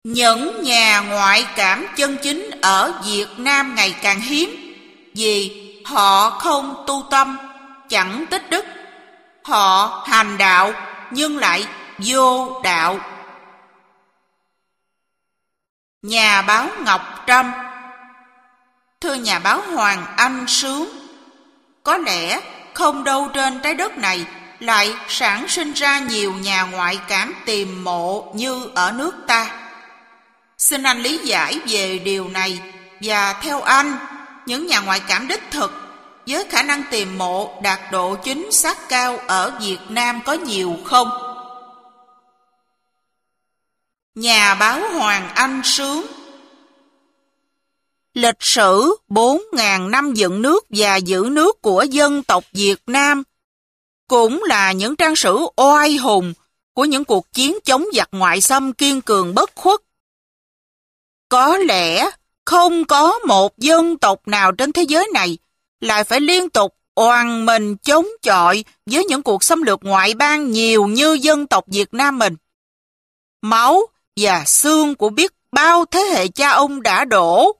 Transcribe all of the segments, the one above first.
Những nhà ngoại cảm chân chính ở Việt Nam ngày càng hiếm vì họ không tu tâm, chẳng tích đức. Họ hành đạo nhưng lại vô đạo. Nhà báo Ngọc Trâm. Thưa nhà báo Hoàng Anh Sướng, có lẽ không đâu trên trái đất này lại sản sinh ra nhiều nhà ngoại cảm tìm mộ như ở nước ta. Xin anh lý giải về điều này, và theo anh, những nhà ngoại cảm đích thực với khả năng tìm mộ đạt độ chính xác cao ở Việt Nam có nhiều không? Nhà báo Hoàng Anh Sướng. Lịch sử 4.000 năm dựng nước và giữ nước của dân tộc Việt Nam cũng là những trang sử oai hùng của những cuộc chiến chống giặc ngoại xâm kiên cường bất khuất. Có lẽ không có một dân tộc nào trên thế giới này lại phải liên tục oằn mình chống chọi với những cuộc xâm lược ngoại bang nhiều như dân tộc Việt Nam mình. Máu và xương của biết bao thế hệ cha ông đã đổ.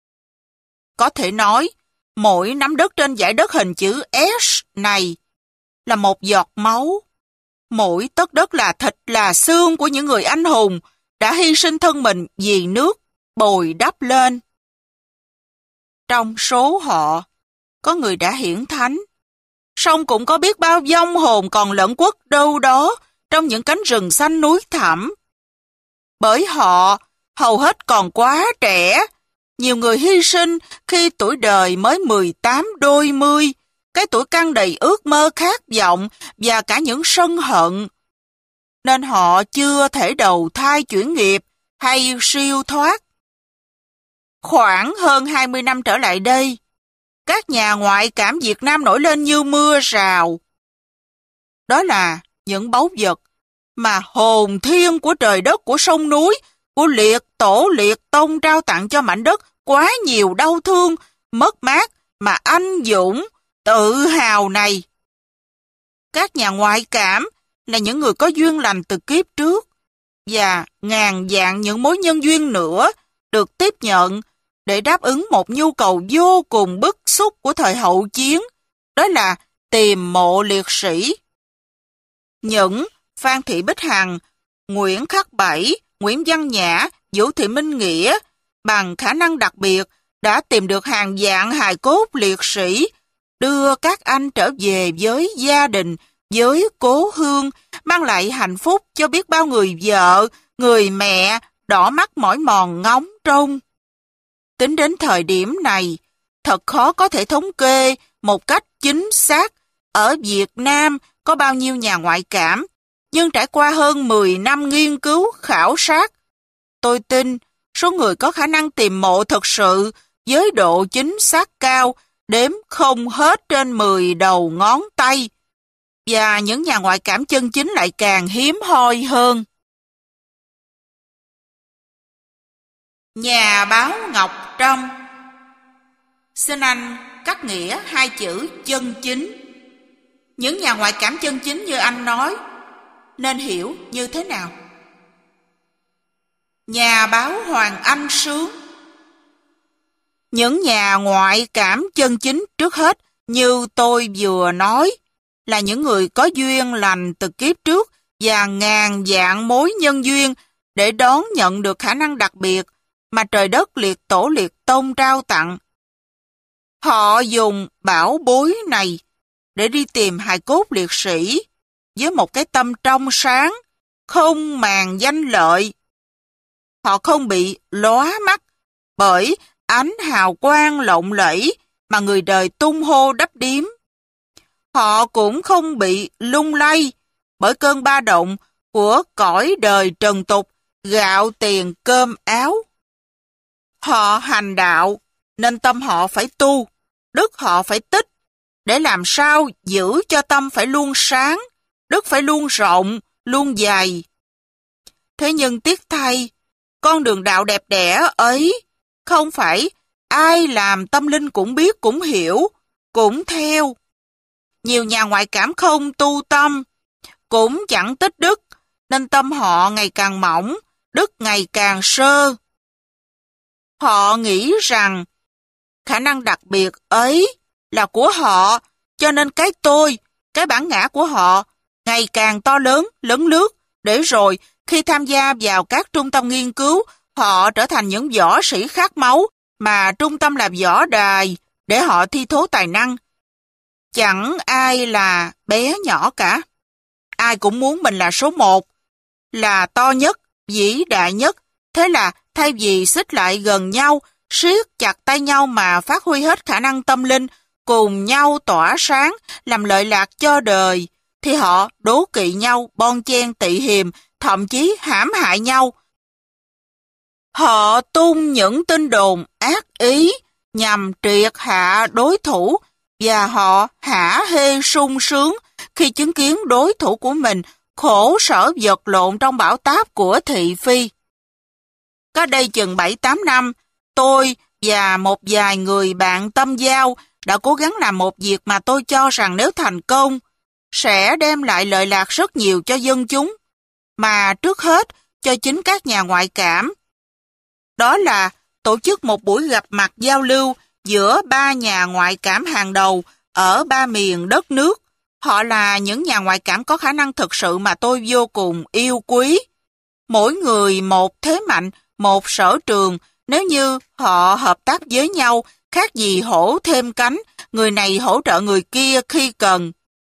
Có thể nói, mỗi nắm đất trên dải đất hình chữ S này là một giọt máu. Mỗi tấc đất là thịt là xương của những người anh hùng đã hy sinh thân mình vì nước bồi đắp lên. Trong số họ, có người đã hiển thánh, song cũng có biết bao vong hồn còn lẫn quất đâu đó trong những cánh rừng xanh núi thẳm. Bởi họ hầu hết còn quá trẻ, nhiều người hy sinh khi tuổi đời mới 18 đôi mươi, cái tuổi căng đầy ước mơ khát vọng và cả những sân hận. Nên họ chưa thể đầu thai chuyển nghiệp hay siêu thoát. Khoảng hơn 20 năm trở lại đây, các nhà ngoại cảm Việt Nam nổi lên như mưa rào. Đó là những báu vật mà hồn thiêng của trời đất, của sông núi, của liệt tổ liệt tông trao tặng cho mảnh đất quá nhiều đau thương, mất mát mà anh dũng, tự hào này. Các nhà ngoại cảm là những người có duyên lành từ kiếp trước, và ngàn vạn những mối nhân duyên nữa được tiếp nhận để đáp ứng một nhu cầu vô cùng bức xúc của thời hậu chiến, đó là tìm mộ liệt sĩ. Những Phan Thị Bích Hằng, Nguyễn Khắc Bảy, Nguyễn Văn Nhã, Vũ Thị Minh Nghĩa bằng khả năng đặc biệt đã tìm được hàng vạn hài cốt liệt sĩ, đưa các anh trở về với gia đình, với cố hương, mang lại hạnh phúc cho biết bao người vợ, người mẹ đỏ mắt mỏi mòn ngóng trông. Tính đến thời điểm này, thật khó có thể thống kê một cách chính xác ở Việt Nam có bao nhiêu nhà ngoại cảm, nhưng trải qua hơn 10 năm nghiên cứu, khảo sát, tôi tin số người có khả năng tìm mộ thật sự với độ chính xác cao đếm không hết trên 10 đầu ngón tay, và những nhà ngoại cảm chân chính lại càng hiếm hoi hơn. Nhà báo Ngọc Trâm. Xin anh cắt nghĩa hai chữ chân chính. Những nhà ngoại cảm chân chính như anh nói nên hiểu như thế nào? Nhà báo Hoàng Anh Sướng. Những nhà ngoại cảm chân chính trước hết như tôi vừa nói là những người có duyên lành từ kiếp trước và ngàn vạn mối nhân duyên để đón nhận được khả năng đặc biệt mà trời đất liệt tổ liệt tông trao tặng. Họ dùng bảo bối này để đi tìm hài cốt liệt sĩ với một cái tâm trong sáng, không màng danh lợi. Họ không bị lóa mắt bởi ánh hào quang lộng lẫy mà người đời tung hô đắp điếm. Họ cũng không bị lung lay bởi cơn ba động của cõi đời trần tục, gạo tiền cơm áo. Họ hành đạo nên tâm họ phải tu, đức họ phải tích, để làm sao giữ cho tâm phải luôn sáng, đức phải luôn rộng, luôn dài. Thế nhưng tiếc thay, con đường đạo đẹp đẽ ấy không phải ai làm tâm linh cũng biết, cũng hiểu, cũng theo. Nhiều nhà ngoại cảm không tu tâm, cũng chẳng tích đức, nên tâm họ ngày càng mỏng, đức ngày càng sơ. Họ nghĩ rằng khả năng đặc biệt ấy là của họ, cho nên cái bản ngã của họ ngày càng to lớn, lấn lướt, để rồi khi tham gia vào các trung tâm nghiên cứu, họ trở thành những võ sĩ khát máu mà trung tâm là võ đài để họ thi thố tài năng. Chẳng ai là bé nhỏ cả. Ai cũng muốn mình là số 1, là to nhất, vĩ đại nhất. Thế là thay vì xích lại gần nhau, siết chặt tay nhau mà phát huy hết khả năng tâm linh, cùng nhau tỏa sáng, làm lợi lạc cho đời, thì họ đố kỵ nhau, bon chen tị hiềm, thậm chí hãm hại nhau. Họ tung những tin đồn ác ý nhằm triệt hạ đối thủ, và họ hả hê sung sướng khi chứng kiến đối thủ của mình khổ sở vật lộn trong bão táp của thị phi. Cách đây chừng 7-8 năm, tôi và một vài người bạn tâm giao đã cố gắng làm một việc mà tôi cho rằng nếu thành công, sẽ đem lại lợi lạc rất nhiều cho dân chúng, mà trước hết cho chính các nhà ngoại cảm. Đó là tổ chức một buổi gặp mặt giao lưu giữa 3 nhà ngoại cảm hàng đầu ở 3 miền đất nước. Họ là những nhà ngoại cảm có khả năng thực sự mà tôi vô cùng yêu quý. Mỗi người một thế mạnh, một sở trường, nếu như họ hợp tác với nhau, khác gì hổ thêm cánh, người này hỗ trợ người kia khi cần.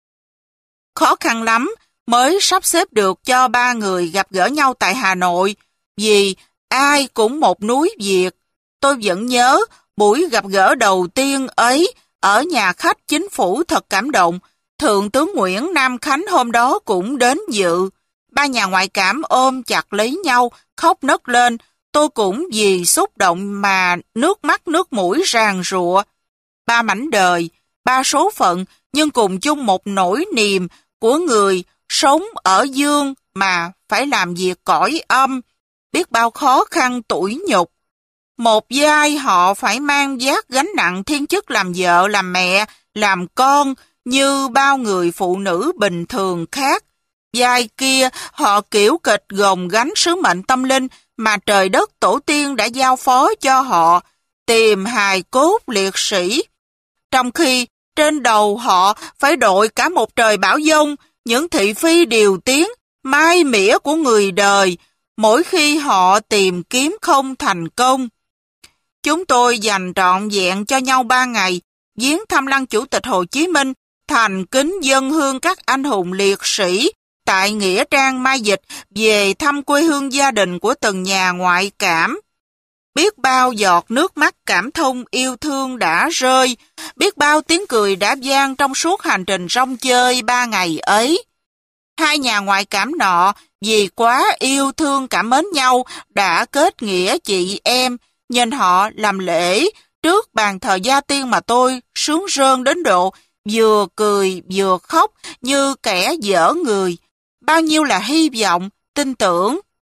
Khó khăn lắm mới sắp xếp được cho 3 người gặp gỡ nhau tại Hà Nội, vì ai cũng một núi việc. Tôi vẫn nhớ buổi gặp gỡ đầu tiên ấy ở nhà khách chính phủ thật cảm động. Thượng tướng Nguyễn Nam Khánh hôm đó cũng đến dự. 3 nhà ngoại cảm ôm chặt lấy nhau, khóc nấc lên. Tôi cũng vì xúc động mà nước mắt nước mũi ràn rụa. 3 mảnh đời, 3 số phận, nhưng cùng chung một nỗi niềm của người sống ở dương mà phải làm việc cõi âm. Biết bao khó khăn tủi nhục. Một vai họ phải mang vác gánh nặng thiên chức làm vợ, làm mẹ, làm con như bao người phụ nữ bình thường khác. Vai kia họ kiểu kịch gồng gánh sứ mệnh tâm linh mà trời đất tổ tiên đã giao phó cho họ, tìm hài cốt liệt sĩ. Trong khi trên đầu họ phải đội cả một trời bão dông, những thị phi điều tiếng, mai mỉa của người đời, mỗi khi họ tìm kiếm không thành công. Chúng tôi dành trọn vẹn cho nhau 3 ngày, viếng thăm lăng Chủ tịch Hồ Chí Minh, thành kính dâng hương các anh hùng liệt sĩ, tại Nghĩa Trang Mai Dịch, về thăm quê hương gia đình của từng nhà ngoại cảm. Biết bao giọt nước mắt cảm thông yêu thương đã rơi, biết bao tiếng cười đã vang trong suốt hành trình rong chơi 3 ngày ấy. 2 nhà ngoại cảm nọ vì quá yêu thương cảm mến nhau đã kết nghĩa chị em, nhìn họ làm lễ trước bàn thờ gia tiên mà tôi sướng rơn đến độ vừa cười vừa khóc như kẻ dở người. Bao nhiêu là hy vọng, tin tưởng.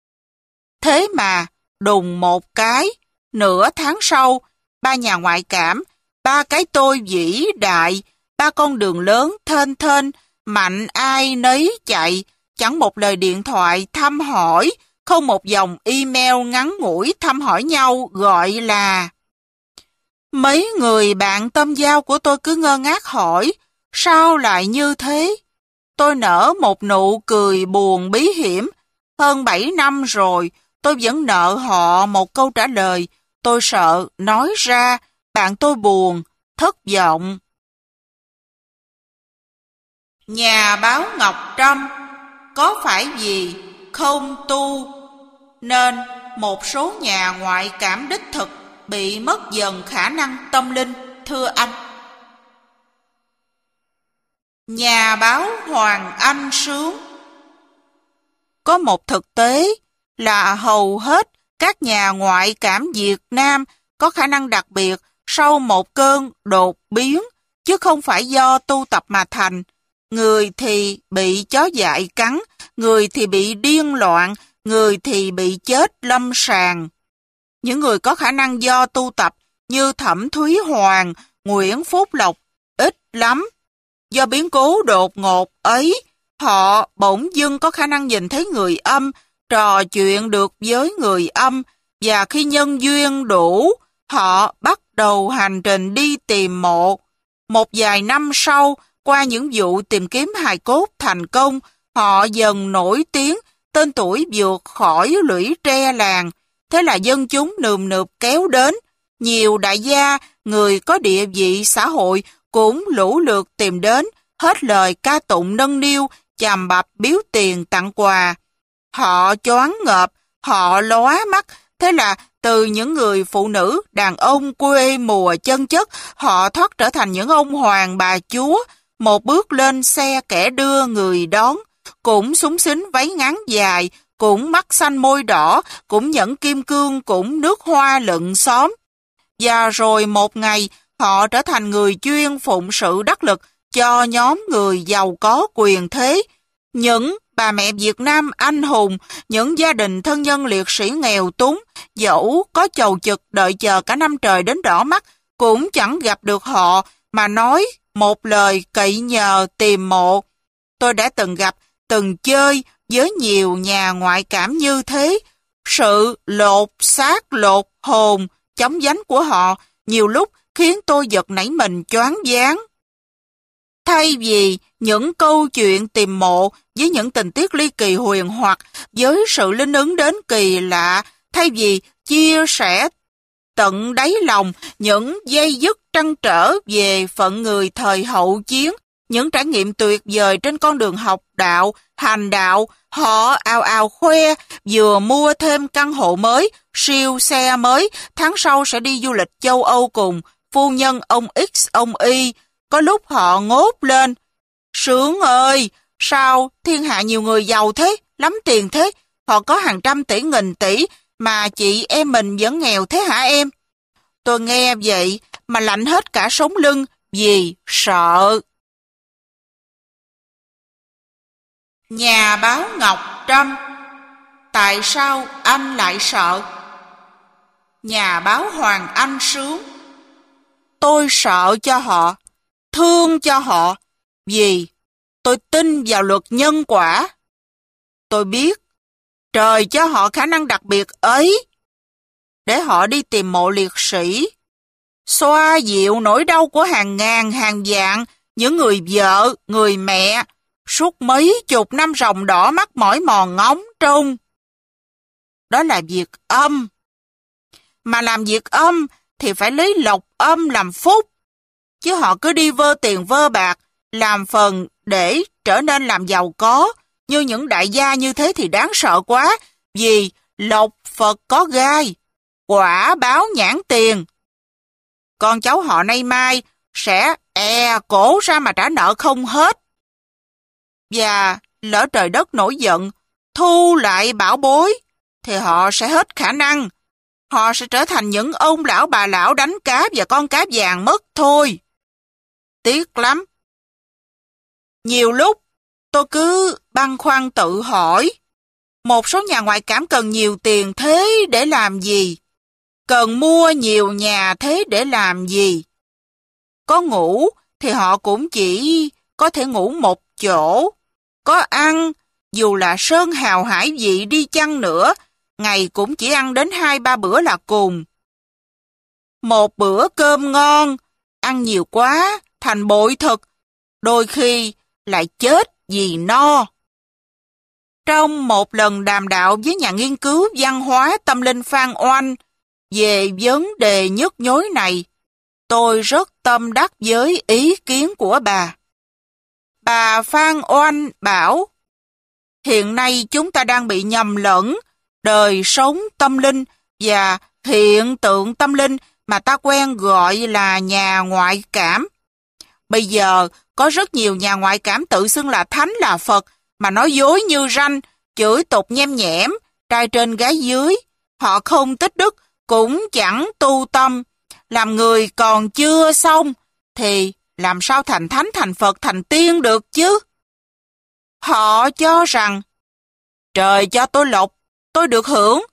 Thế mà, đùng một cái, nửa tháng sau, 3 nhà ngoại cảm, 3 cái tôi vĩ đại, 3 con đường lớn thênh thênh, mạnh ai nấy chạy, chẳng một lời điện thoại thăm hỏi, không một dòng email ngắn ngủi thăm hỏi nhau gọi là. Mấy người bạn tâm giao của tôi cứ ngơ ngác hỏi, sao lại như thế? Tôi nở một nụ cười buồn bí hiểm. Hơn 7 năm rồi, tôi vẫn nợ họ một câu trả lời. Tôi sợ nói ra, bạn tôi buồn, thất vọng. Nhà báo Ngọc Trâm có phải vì không tu nên một số nhà ngoại cảm đích thực bị mất dần khả năng tâm linh, thưa anh? Nhà báo Hoàng Anh Sướng: có một thực tế là hầu hết các nhà ngoại cảm Việt Nam có khả năng đặc biệt sau một cơn đột biến, chứ không phải do tu tập mà thành. Người thì bị chó dại cắn, người thì bị điên loạn, người thì bị chết lâm sàng. Những người có khả năng do tu tập như Thẩm Thúy Hoàng, Nguyễn Phúc Lộc ít lắm. Do biến cố đột ngột ấy, họ bỗng dưng có khả năng nhìn thấy người âm trò chuyện được với người âm, và khi nhân duyên đủ, họ bắt đầu hành trình đi tìm mộ. Một vài năm sau, qua những vụ tìm kiếm hài cốt thành công, họ dần nổi tiếng, tên tuổi vượt khỏi lũy tre làng. Thế là dân chúng nườm nượp kéo đến. Nhiều đại gia, người có địa vị xã hội cũng lũ lượt tìm đến, hết lời ca tụng nâng niu, chàm bập biếu tiền tặng quà. Họ choáng ngợp, họ lóa mắt, thế là từ những người phụ nữ, đàn ông quê mùa chân chất, họ thoát trở thành những ông hoàng bà chúa, một bước lên xe kẻ đưa người đón, cũng xúng xính váy ngắn dài, cũng mắt xanh môi đỏ, cũng nhẫn kim cương, cũng nước hoa lựng xóm. Và rồi một ngày, họ trở thành người chuyên phụng sự đắc lực cho nhóm người giàu có quyền thế. Những bà mẹ Việt Nam anh hùng, những gia đình thân nhân liệt sĩ nghèo túng, dẫu có chầu chực đợi chờ cả năm trời đến đỏ mắt, cũng chẳng gặp được họ mà nói một lời cậy nhờ tìm mộ. Tôi đã từng gặp, từng chơi với nhiều nhà ngoại cảm như thế. Sự lột xác lột hồn, chóng vánh của họ nhiều lúc khiến tôi giật nảy mình choáng váng. Thay vì những câu chuyện tìm mộ với những tình tiết ly kỳ huyền hoặc, với sự linh ứng đến kỳ lạ, thay vì chia sẻ tận đáy lòng những dây dứt trăn trở về phận người thời hậu chiến, những trải nghiệm tuyệt vời trên con đường học đạo, hành đạo, họ ào ào khoe vừa mua thêm căn hộ mới, siêu xe mới, tháng sau sẽ đi du lịch châu Âu cùng phu nhân ông X, ông Y. Có lúc họ ngốt lên, sướng ơi, sao thiên hạ nhiều người giàu thế, lắm tiền thế, họ có hàng trăm tỷ nghìn tỷ, mà chị em mình vẫn nghèo thế hả em? Tôi nghe vậy mà lạnh hết cả sống lưng vì sợ. Nhà báo Ngọc Trâm, tại sao anh lại sợ? Nhà báo Hoàng Anh sướng, tôi sợ cho họ, thương cho họ, vì tôi tin vào luật nhân quả. Tôi biết trời cho họ khả năng đặc biệt ấy, để họ đi tìm mộ liệt sĩ, xoa dịu nỗi đau của hàng ngàn hàng vạn những người vợ, người mẹ, suốt mấy chục năm ròng đỏ mắt mỏi mòn ngóng trông. Đó là việc âm. Mà làm việc âm thì phải lấy lộc âm làm phúc, chứ họ cứ đi vơ tiền vơ bạc, làm phần để trở nên làm giàu có, như những đại gia như thế thì đáng sợ quá, vì lộc Phật có gai, quả báo nhãn tiền. Con cháu họ nay mai sẽ cổ ra mà trả nợ không hết. Và lỡ trời đất nổi giận, thu lại bảo bối, thì họ sẽ hết khả năng. Họ sẽ trở thành những ông lão bà lão đánh cá và con cá vàng mất thôi. Tiếc lắm. Nhiều lúc tôi cứ băn khoăn tự hỏi, một số nhà ngoại cảm cần nhiều tiền thế để làm gì? Cần mua nhiều nhà thế để làm gì? Có ngủ thì họ cũng chỉ có thể ngủ một chỗ. Có ăn, dù là sơn hào hải vị đi chăng nữa, ngày cũng chỉ ăn đến 2-3 bữa là cùng. Một bữa cơm ngon, ăn nhiều quá, thành bội thực, đôi khi lại chết vì no. Trong một lần đàm đạo với nhà nghiên cứu văn hóa tâm linh Phan Oanh về vấn đề nhức nhối này, tôi rất tâm đắc với ý kiến của bà. Bà Phan Oanh bảo, hiện nay chúng ta đang bị nhầm lẫn đời sống tâm linh và hiện tượng tâm linh mà ta quen gọi là nhà ngoại cảm. Bây giờ có rất nhiều nhà ngoại cảm tự xưng là thánh là Phật mà nói dối như ranh, chửi tục nhem nhẽm, trai trên gái dưới. Họ không tích đức, cũng chẳng tu tâm. Làm người còn chưa xong thì làm sao thành thánh, thành Phật, thành tiên được chứ? Họ cho rằng trời cho tôi lộc, tôi được hưởng.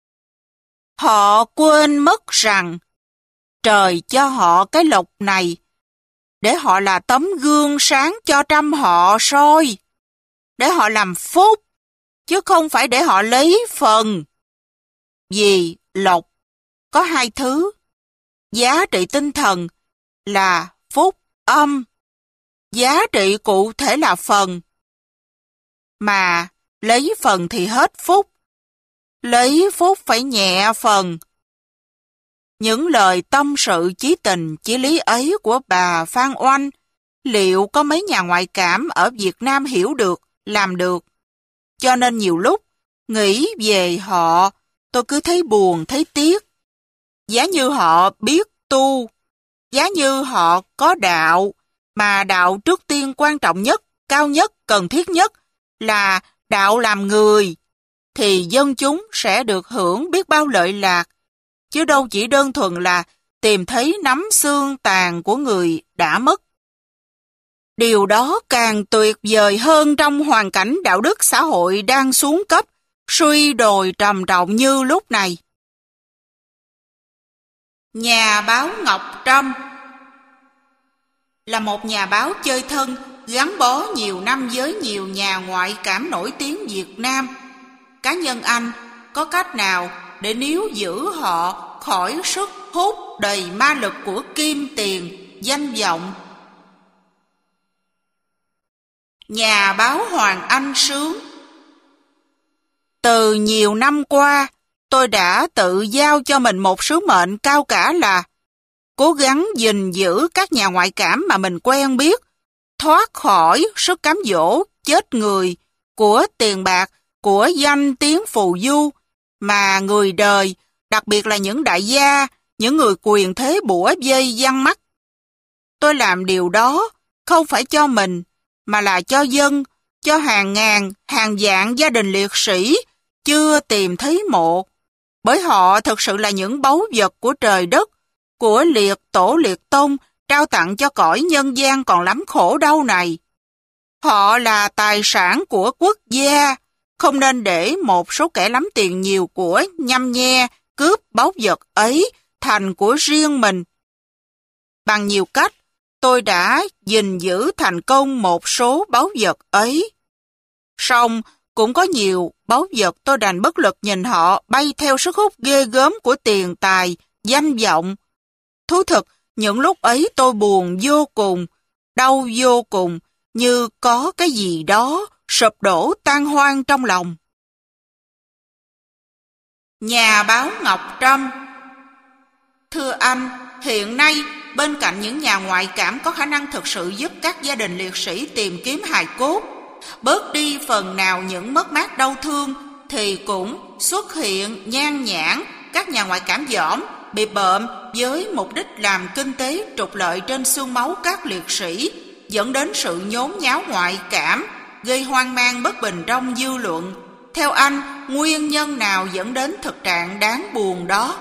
Họ quên mất rằng trời cho họ cái lộc này để họ là tấm gương sáng cho trăm họ soi, để họ làm phúc, chứ không phải để họ lấy phần. Vì lộc có hai thứ, giá trị tinh thần là phúc âm, giá trị cụ thể là phần. Mà lấy phần thì hết phúc, lấy phúc phải nhẹ phần. Những lời tâm sự chí tình chí lý ấy của bà Phan Oanh, liệu có mấy nhà ngoại cảm ở Việt Nam hiểu được, làm được? Cho nên nhiều lúc, nghĩ về họ, tôi cứ thấy buồn, thấy tiếc. Giá như họ biết tu, giá như họ có đạo, mà đạo trước tiên quan trọng nhất, cao nhất, cần thiết nhất là đạo làm người, thì dân chúng sẽ được hưởng biết bao lợi lạc, chứ đâu chỉ đơn thuần là tìm thấy nắm xương tàn của người đã mất. Điều đó càng tuyệt vời hơn trong hoàn cảnh đạo đức xã hội đang xuống cấp, suy đồi trầm trọng như lúc này. Nhà báo Ngọc Trâm là một nhà báo chơi thân, gắn bó nhiều năm với nhiều nhà ngoại cảm nổi tiếng Việt Nam. Cá nhân anh có cách nào để níu giữ họ khỏi sức hút đầy ma lực của kim tiền, danh vọng? Nhà báo Hoàng Anh Sướng. Từ nhiều năm qua, tôi đã tự giao cho mình một sứ mệnh cao cả là cố gắng gìn giữ các nhà ngoại cảm mà mình quen biết, thoát khỏi sức cám dỗ chết người của tiền bạc, của danh tiếng phù du mà người đời, đặc biệt là những đại gia, những người quyền thế bủa vây giăng mắt. Tôi làm điều đó không phải cho mình, mà là cho dân, cho hàng ngàn, hàng vạn gia đình liệt sĩ chưa tìm thấy mộ, bởi họ thực sự là những báu vật của trời đất, của liệt tổ liệt tông trao tặng cho cõi nhân gian còn lắm khổ đau này. Họ là tài sản của quốc gia, không nên để một số kẻ lắm tiền nhiều của nhăm nhe cướp báu vật ấy thành của riêng mình. Bằng nhiều cách, tôi đã gìn giữ thành công một số báu vật ấy. Song cũng có nhiều báu vật tôi đành bất lực nhìn họ bay theo sức hút ghê gớm của tiền tài, danh vọng. Thú thực, những lúc ấy tôi buồn vô cùng, đau vô cùng, như có cái gì đó sụp đổ tan hoang trong lòng. Nhà báo Ngọc Trâm. Thưa anh, hiện nay, bên cạnh những nhà ngoại cảm có khả năng thực sự giúp các gia đình liệt sĩ tìm kiếm hài cốt, bớt đi phần nào những mất mát đau thương, thì cũng xuất hiện nhan nhản các nhà ngoại cảm dỏm, bị bợm với mục đích làm kinh tế trục lợi trên xương máu các liệt sĩ, dẫn đến sự nhốn nháo ngoại cảm, gây hoang mang bất bình trong dư luận. Theo anh, nguyên nhân nào dẫn đến thực trạng đáng buồn đó?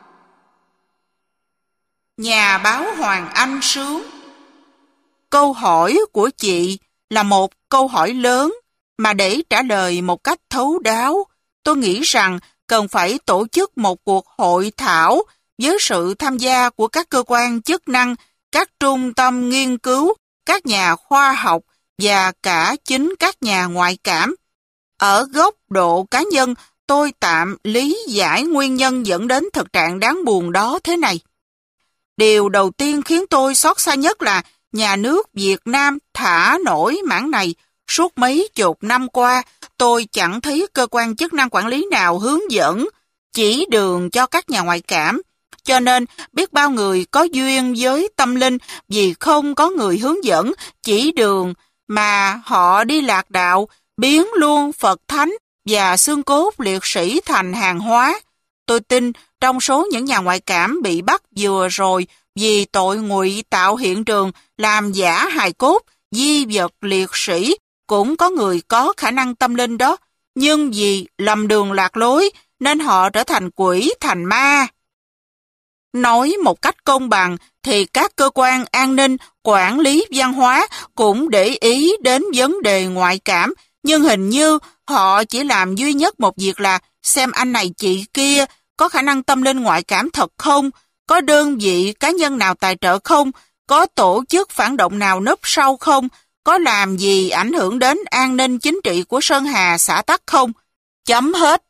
Nhà báo Hoàng Anh Sướng. Câu hỏi của chị là một câu hỏi lớn, mà để trả lời một cách thấu đáo, tôi nghĩ rằng cần phải tổ chức một cuộc hội thảo với sự tham gia của các cơ quan chức năng, các trung tâm nghiên cứu, các nhà khoa học và cả chính các nhà ngoại cảm. Ở góc độ cá nhân, tôi tạm lý giải nguyên nhân dẫn đến thực trạng đáng buồn đó thế này. Điều đầu tiên khiến tôi xót xa nhất là nhà nước Việt Nam thả nổi mảng này. Suốt mấy chục năm qua, tôi chẳng thấy cơ quan chức năng quản lý nào hướng dẫn, chỉ đường cho các nhà ngoại cảm. Cho nên, biết bao người có duyên với tâm linh vì không có người hướng dẫn, chỉ đường, mà họ đi lạc đạo, biến luôn Phật Thánh và xương cốt liệt sĩ thành hàng hóa. Tôi tin trong số những nhà ngoại cảm bị bắt vừa rồi vì tội ngụy tạo hiện trường, làm giả hài cốt, di vật liệt sĩ, cũng có người có khả năng tâm linh đó, nhưng vì lầm đường lạc lối nên họ trở thành quỷ, thành ma. Nói một cách công bằng thì các cơ quan an ninh, quản lý văn hóa cũng để ý đến vấn đề ngoại cảm, nhưng hình như họ chỉ làm duy nhất một việc là xem anh này chị kia có khả năng tâm linh ngoại cảm thật không, có đơn vị cá nhân nào tài trợ không, có tổ chức phản động nào núp sau không, có làm gì ảnh hưởng đến an ninh chính trị của Sơn Hà xã Tắc không? Chấm hết.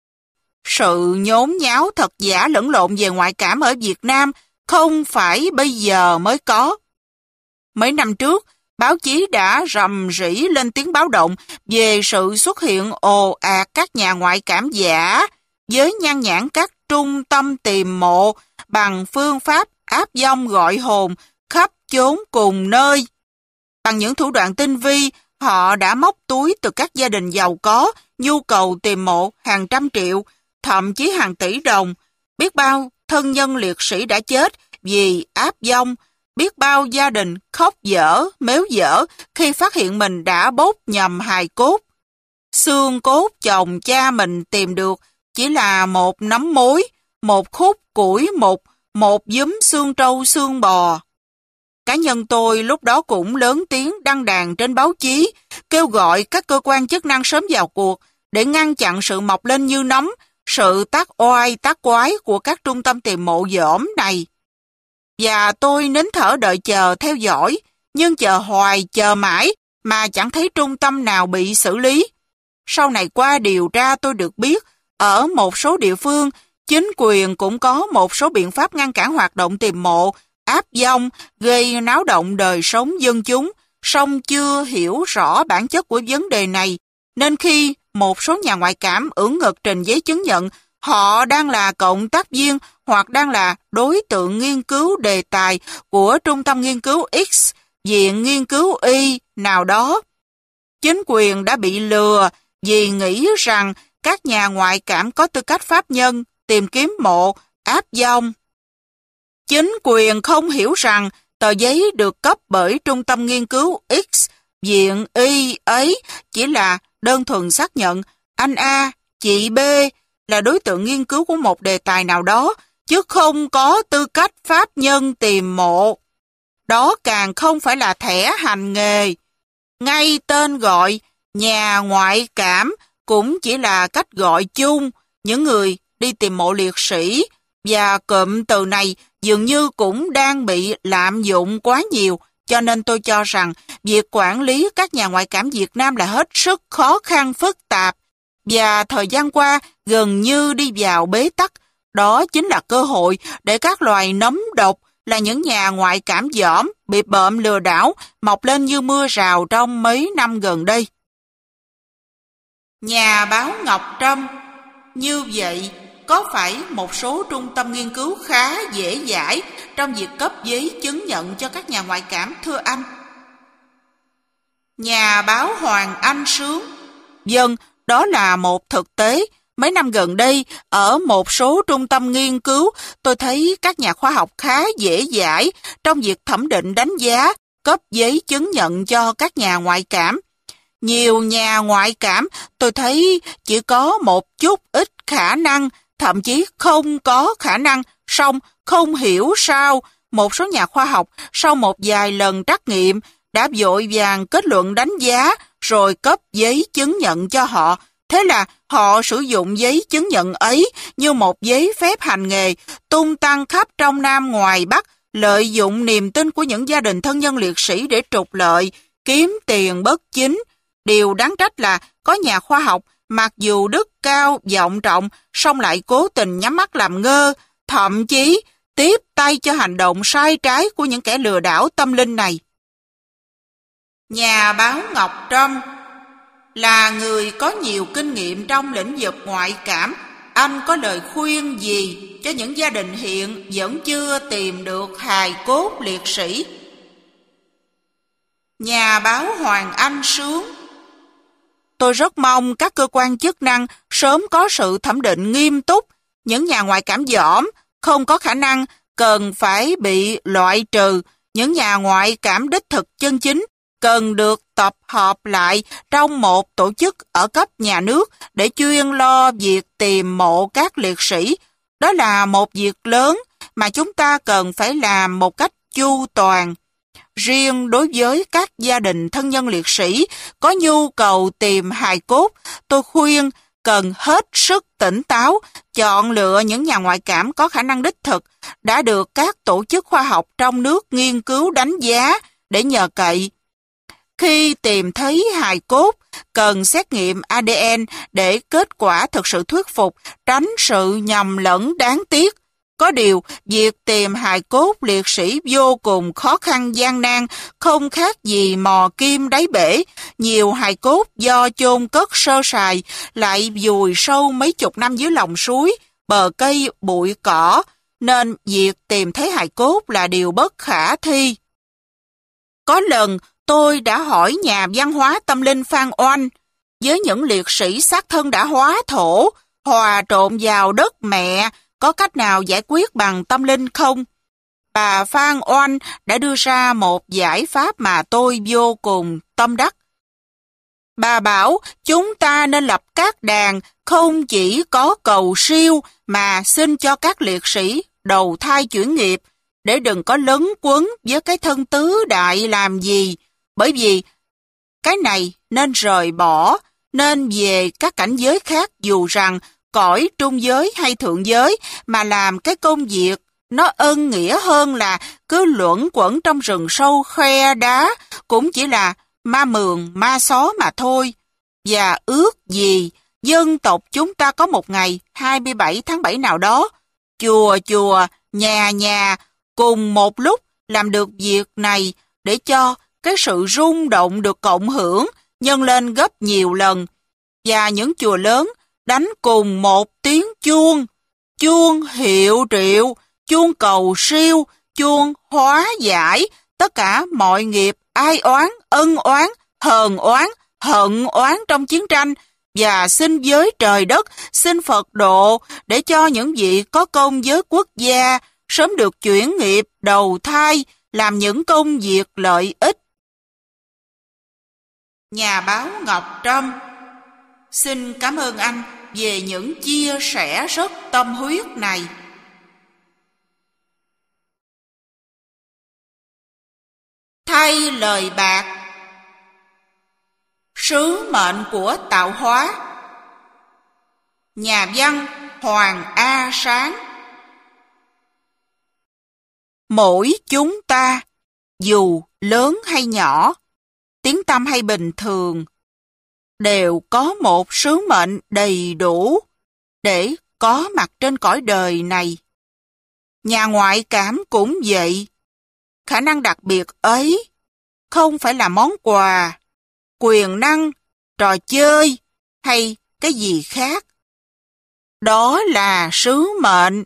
Sự nhốn nháo thật giả lẫn lộn về ngoại cảm ở Việt Nam không phải bây giờ mới có. Mấy năm trước, báo chí đã rầm rĩ lên tiếng báo động về sự xuất hiện ồ ạt các nhà ngoại cảm giả với nhan nhãn các trung tâm tìm mộ bằng phương pháp áp vong gọi hồn khắp chốn cùng nơi. Bằng những thủ đoạn tinh vi, họ đã móc túi từ các gia đình giàu có, nhu cầu tìm mộ hàng trăm triệu, thậm chí hàng tỷ đồng. Biết bao thân nhân liệt sĩ đã chết vì áp vong, biết bao gia đình khóc dở, mếu dở khi phát hiện mình đã bốc nhầm hài cốt. Xương cốt chồng cha mình tìm được chỉ là một nắm muối, một khúc củi mục, một dúm xương trâu xương bò. Cá nhân tôi lúc đó cũng lớn tiếng đăng đàn trên báo chí, kêu gọi các cơ quan chức năng sớm vào cuộc để ngăn chặn sự mọc lên như nấm, sự tác oai tác quái của các trung tâm tìm mộ dởm này. Và tôi nín thở đợi chờ theo dõi, nhưng chờ hoài chờ mãi mà chẳng thấy trung tâm nào bị xử lý. Sau này qua điều tra tôi được biết, ở một số địa phương, chính quyền cũng có một số biện pháp ngăn cản hoạt động tìm mộ, áp vong, gây náo động đời sống dân chúng, song chưa hiểu rõ bản chất của vấn đề này, nên khi một số nhà ngoại cảm ưỡn ngực trình giấy chứng nhận họ đang là cộng tác viên hoặc đang là đối tượng nghiên cứu đề tài của trung tâm nghiên cứu X, viện nghiên cứu Y nào đó. Chính quyền đã bị lừa vì nghĩ rằng các nhà ngoại cảm có tư cách pháp nhân, tìm kiếm mộ, áp vong. Chính quyền không hiểu rằng tờ giấy được cấp bởi trung tâm nghiên cứu X, viện Y ấy chỉ là đơn thuần xác nhận anh A, chị B là đối tượng nghiên cứu của một đề tài nào đó, chứ không có tư cách pháp nhân tìm mộ. Đó càng không phải là thẻ hành nghề. Ngay tên gọi nhà ngoại cảm cũng chỉ là cách gọi chung những người đi tìm mộ liệt sĩ, và cụm từ này dường như cũng đang bị lạm dụng quá nhiều, cho nên tôi cho rằng việc quản lý các nhà ngoại cảm Việt Nam là hết sức khó khăn phức tạp, và thời gian qua gần như đi vào bế tắc. Đó chính là cơ hội để các loài nấm độc là những nhà ngoại cảm dởm, bị bợm lừa đảo, mọc lên như mưa rào trong mấy năm gần đây. Nhà báo Ngọc Trâm, như vậy, có phải một số trung tâm nghiên cứu khá dễ dãi trong việc cấp giấy chứng nhận cho các nhà ngoại cảm, thưa anh? Nhà báo Hoàng Anh Sướng, vâng, đó là một thực tế. Mấy năm gần đây, ở một số trung tâm nghiên cứu, tôi thấy các nhà khoa học khá dễ dãi trong việc thẩm định đánh giá, cấp giấy chứng nhận cho các nhà ngoại cảm. Nhiều nhà ngoại cảm tôi thấy chỉ có một chút ít khả năng, thậm chí không có khả năng, song không hiểu sao một số nhà khoa học sau một vài lần trắc nghiệm đã vội vàng kết luận đánh giá rồi cấp giấy chứng nhận cho họ. Thế là họ sử dụng giấy chứng nhận ấy như một giấy phép hành nghề, tung tăng khắp trong Nam ngoài Bắc, lợi dụng niềm tin của những gia đình thân nhân liệt sĩ để trục lợi, kiếm tiền bất chính. Điều đáng trách là có nhà khoa học mặc dù đức cao vọng trọng song lại cố tình nhắm mắt làm ngơ, thậm chí tiếp tay cho hành động sai trái của những kẻ lừa đảo tâm linh này. Nhà báo Ngọc Trâm là người có nhiều kinh nghiệm trong lĩnh vực ngoại cảm. Anh có lời khuyên gì cho những gia đình hiện vẫn chưa tìm được hài cốt liệt sĩ? Nhà báo Hoàng Anh Sướng, tôi rất mong các cơ quan chức năng sớm có sự thẩm định nghiêm túc. Những nhà ngoại cảm dởm, không có khả năng, cần phải bị loại trừ. Những nhà ngoại cảm đích thực chân chính cần được tập hợp lại trong một tổ chức ở cấp nhà nước để chuyên lo việc tìm mộ các liệt sĩ. Đó là một việc lớn mà chúng ta cần phải làm một cách chu toàn. Riêng đối với các gia đình thân nhân liệt sĩ có nhu cầu tìm hài cốt, tôi khuyên cần hết sức tỉnh táo, chọn lựa những nhà ngoại cảm có khả năng đích thực, đã được các tổ chức khoa học trong nước nghiên cứu đánh giá để nhờ cậy. Khi tìm thấy hài cốt, cần xét nghiệm ADN để kết quả thực sự thuyết phục, tránh sự nhầm lẫn đáng tiếc. Có điều, việc tìm hài cốt liệt sĩ vô cùng khó khăn gian nan, không khác gì mò kim đáy bể. Nhiều hài cốt do chôn cất sơ sài lại vùi sâu mấy chục năm dưới lòng suối, bờ cây, bụi cỏ, nên việc tìm thấy hài cốt là điều bất khả thi. Có lần, tôi đã hỏi nhà văn hóa tâm linh Phan Oanh, với những liệt sĩ xác thân đã hóa thổ, hòa trộn vào đất mẹ, có cách nào giải quyết bằng tâm linh không? Bà Phan Oanh đã đưa ra một giải pháp mà tôi vô cùng tâm đắc. Bà bảo chúng ta nên lập các đàn không chỉ có cầu siêu mà xin cho các liệt sĩ đầu thai chuyển nghiệp để đừng có lấn quấn với cái thân tứ đại làm gì. Bởi vì cái này nên rời bỏ, nên về các cảnh giới khác dù rằng cõi trung giới hay thượng giới mà làm cái công việc nó ân nghĩa hơn là cứ luẩn quẩn trong rừng sâu khe đá, cũng chỉ là ma mường, ma xó mà thôi. Và ước gì dân tộc chúng ta có một ngày 27 tháng 7 nào đó, chùa, nhà cùng một lúc làm được việc này để cho cái sự rung động được cộng hưởng nhân lên gấp nhiều lần. Và những chùa lớn đánh cùng một tiếng chuông, chuông hiệu triệu, chuông cầu siêu, chuông hóa giải tất cả mọi nghiệp ai oán, ân oán, hờn oán, hận oán trong chiến tranh, và xin với trời đất, xin Phật độ để cho những vị có công với quốc gia sớm được chuyển nghiệp đầu thai, làm những công việc lợi ích. Nhà báo Ngọc Trâm xin cảm ơn anh về những chia sẻ rất tâm huyết này. Thay lời bạc. Sứ mệnh của tạo hóa. Nhà văn Hoàng A Sáng. Mỗi chúng ta, dù lớn hay nhỏ, tiếng tăm hay bình thường, đều có một sứ mệnh đầy đủ để có mặt trên cõi đời này. Nhà ngoại cảm cũng vậy. Khả năng đặc biệt ấy không phải là món quà, quyền năng, trò chơi hay cái gì khác. Đó là sứ mệnh.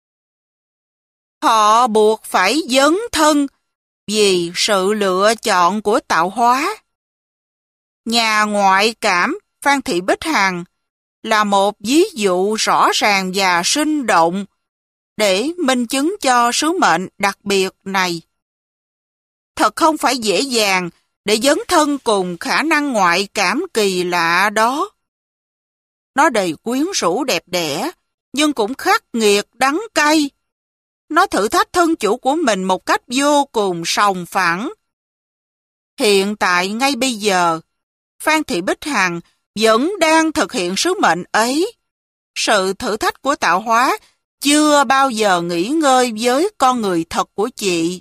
Họ buộc phải dấn thân vì sự lựa chọn của tạo hóa. Nhà ngoại cảm Phan Thị Bích Hằng là một ví dụ rõ ràng và sinh động để minh chứng cho sứ mệnh đặc biệt này. Thật không phải dễ dàng để dấn thân cùng khả năng ngoại cảm kỳ lạ đó. Nó đầy quyến rũ đẹp đẽ, nhưng cũng khắc nghiệt đắng cay. Nó thử thách thân chủ của mình một cách vô cùng sòng phẳng. Hiện tại ngay bây giờ, Phan Thị Bích Hằng vẫn đang thực hiện sứ mệnh ấy. Sự thử thách của tạo hóa chưa bao giờ nghỉ ngơi với con người thật của chị.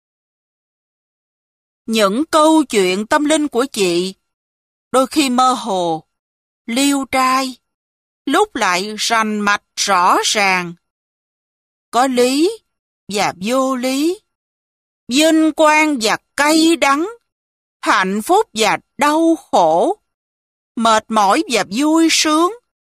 Những câu chuyện tâm linh của chị đôi khi mơ hồ, liêu trai, lúc lại rành mạch rõ ràng. Có lý và vô lý, vinh quang và cay đắng, hạnh phúc và đau khổ, mệt mỏi và vui sướng.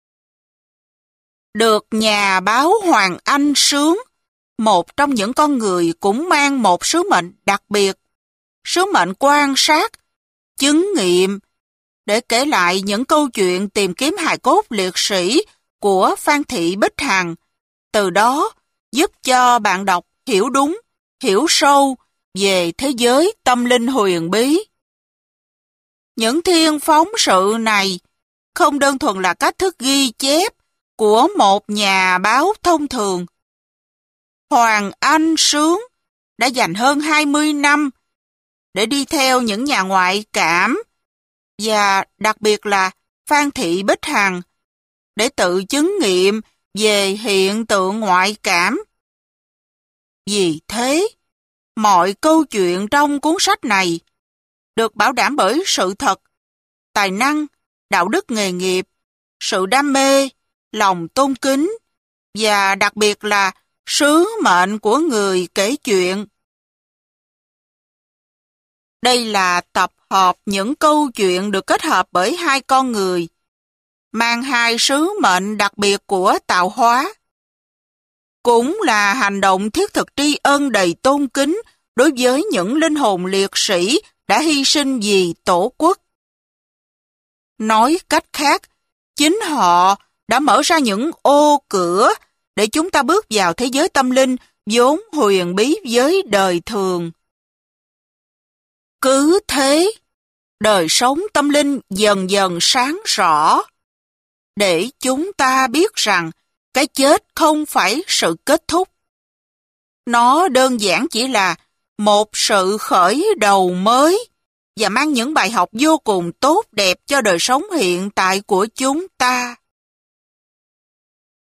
Được nhà báo Hoàng Anh Sướng, một trong những con người cũng mang một sứ mệnh đặc biệt, sứ mệnh quan sát, chứng nghiệm, để kể lại những câu chuyện tìm kiếm hài cốt liệt sĩ của Phan Thị Bích Hằng, từ đó giúp cho bạn đọc hiểu đúng, hiểu sâu về thế giới tâm linh huyền bí. Những thiên phóng sự này không đơn thuần là cách thức ghi chép của một nhà báo thông thường. Hoàng Anh Sướng đã dành hơn 20 năm để đi theo những nhà ngoại cảm và đặc biệt là Phan Thị Bích Hằng để tự chứng nghiệm về hiện tượng ngoại cảm. Vì thế, mọi câu chuyện trong cuốn sách này được bảo đảm bởi sự thật, tài năng, đạo đức nghề nghiệp, sự đam mê, lòng tôn kính và đặc biệt là sứ mệnh của người kể chuyện. Đây là tập hợp những câu chuyện được kết hợp bởi hai con người, mang hai sứ mệnh đặc biệt của tạo hóa. Cũng là hành động thiết thực tri ân đầy tôn kính đối với những linh hồn liệt sĩ đã hy sinh vì Tổ quốc. Nói cách khác, chính họ đã mở ra những ô cửa để chúng ta bước vào thế giới tâm linh vốn huyền bí với đời thường. Cứ thế, đời sống tâm linh dần dần sáng rõ, để chúng ta biết rằng cái chết không phải sự kết thúc. Nó đơn giản chỉ là một sự khởi đầu mới và mang những bài học vô cùng tốt đẹp cho đời sống hiện tại của chúng ta.